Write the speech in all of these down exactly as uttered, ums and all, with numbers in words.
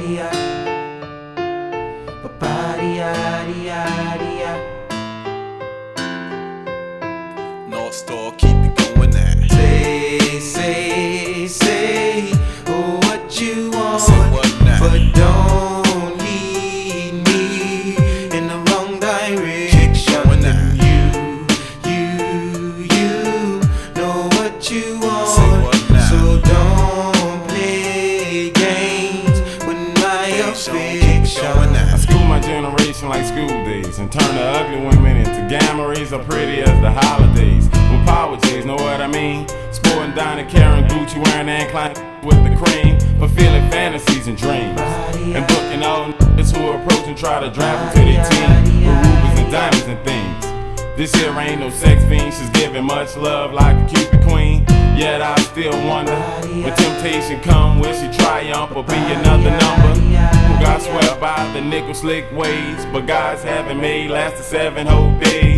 North Star, keep it going now. Say, say, say oh, what you want, Say what now? but don't lead me in the wrong direction. Keep going now. You, you, you know what you want, Say what now? so don't play games with my affection. I school my generation like school days and turn the ugly women into gamma rays or pretty as the holidays. With power J's, know what I mean? Sporting down and Karen Gucci wearing Anne Klein with the cream, fulfilling fantasies and dreams, and booking all niggas who approach and try to draft into their team with rubies and diamonds and things. This here ain't no sex fiend, she's giving much love like a Cupid queen. Yet I still wonder, when temptation come, will she triumph or be another number? Who got swept by the nickel slick ways, but God's haven't made last the seven whole days.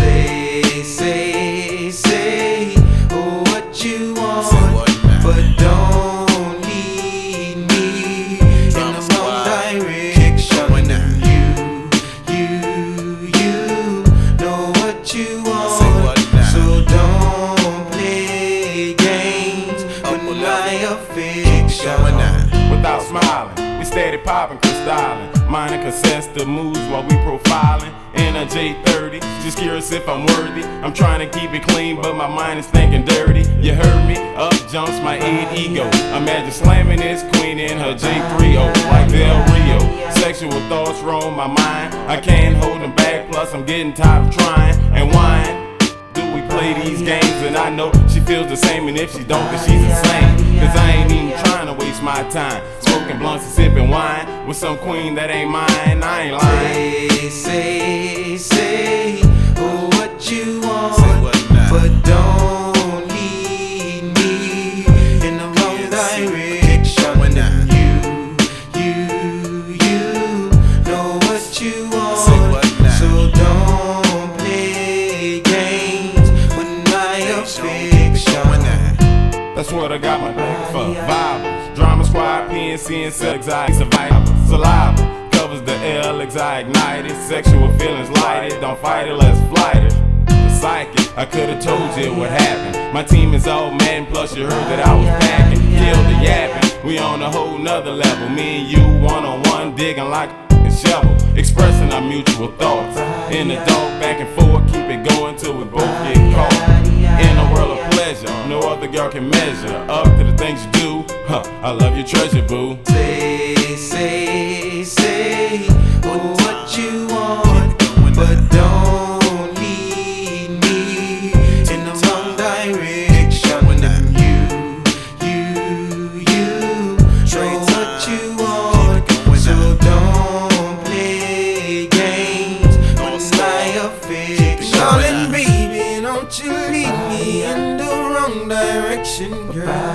Say, say, say oh, what you want, Say what now? but don't lead me in Drama the squad, wrong keep going direction. now. You, you, you know what you want, Say what now? so don't play games Up with a my level. affection. Going now. Without smiling, we steady popping crystalline, minding consistent moves while we profiling. In a J thirty, just curious if I'm worthy. I'm trying to keep it clean, but my mind is thinking dirty. You heard me? Up jumps my id ego. Imagine slamming this queen in her J three oh like Del Rio. Sexual thoughts roam my mind, I can't hold them back. Plus I'm getting tired of trying and whine. Do we play these games? And I know she feels the same, and if she don't, then she's insane. Cause I ain't even trying to waste my time smoking blunts and sipping wine with some queen that ain't mine. I ain't lying. Say, say, say oh, what you want, Say what now? but don't lead me in the wrong Yes, direction. going now. You, you, you know what you want, Say what now? so don't play games with my affection. Going now. That's what I got my nigga for. Vibers, drama squad, P N C and sex anxiety survivor. Saliva covers the L, anxiety ignited. Sexual feelings lighted, don't fight it, let's flight it. The psychic, I could've told you what happened. My team is all mad, and plus you heard that I was packing. Killed the yapping, we on a whole nother level. Me and you one on one, digging like a shovel, expressing our mutual thoughts. In the dark, back and forth, keep it going till we both get caught. In a world of pleasure, no other girl can measure up to the things you do. Huh, I love your treasure, boo. Say, say, say oh, what you want, but don't lead me in the wrong direction. You, you, you know what you want, so don't play games with my affection. Darling, baby, don't you lead me in the wrong direction, girl.